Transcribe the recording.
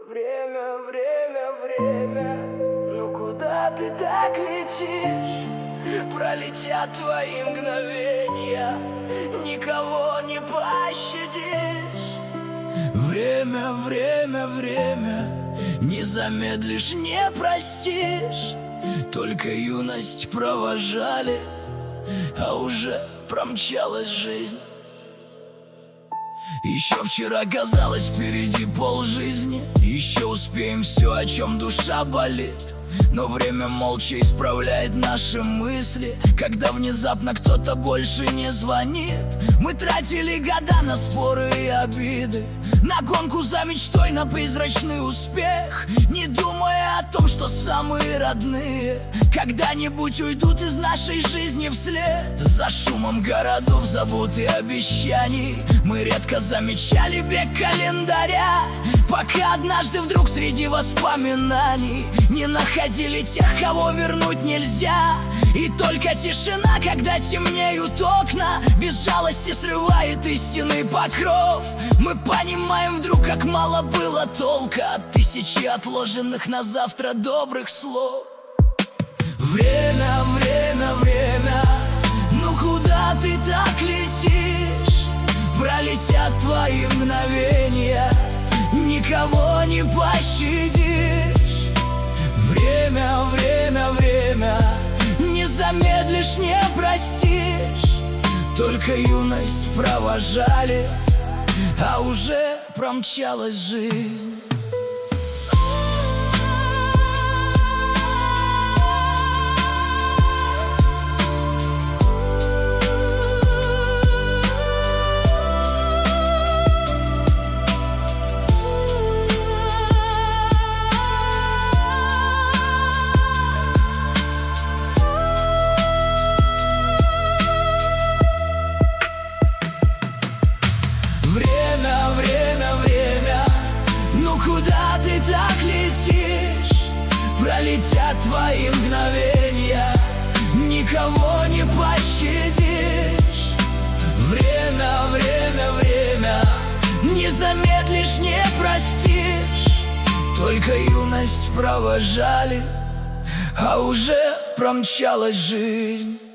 Время, время, время, ну куда ты так летишь? Пролетят твои мгновения, никого не пощадишь. Время, время, время, не замедлишь, не простишь. Только юность провожали, а уже промчалась жизнь. Еще вчера казалось впереди полжизни. Еще успеем все, о чем душа болит. Но время молча исправляет наши мысли, когда внезапно кто-то больше не звонит. Мы тратили года на споры и обиды, на гонку за мечтой, на призрачный успех, не думая о том, что самые родные когда-нибудь уйдут из нашей жизни вслед. За шумом городов, забот и обещаний мы редко замечали бег календаря, пока однажды вдруг среди воспоминаний не находили тех, кого вернуть нельзя. И только тишина, когда темнеют окна, без жалости срывает истинный покров. Мы понимаем вдруг, как мало было толка от тысячи отложенных на завтра добрых слов. Время, время, время, ну куда ты так летишь? Пролетят твои мгновения, никого не пощадишь. Время, время, время, не замедлишь, не простишь. Только юность провожали, а уже промчалась жизнь. Время, время, время, ну куда ты так летишь? Пролетят твои мгновения, никого не пощадишь. Время, время, время, не замедлишь, не простишь. Только юность провожали, а уже промчалась жизнь.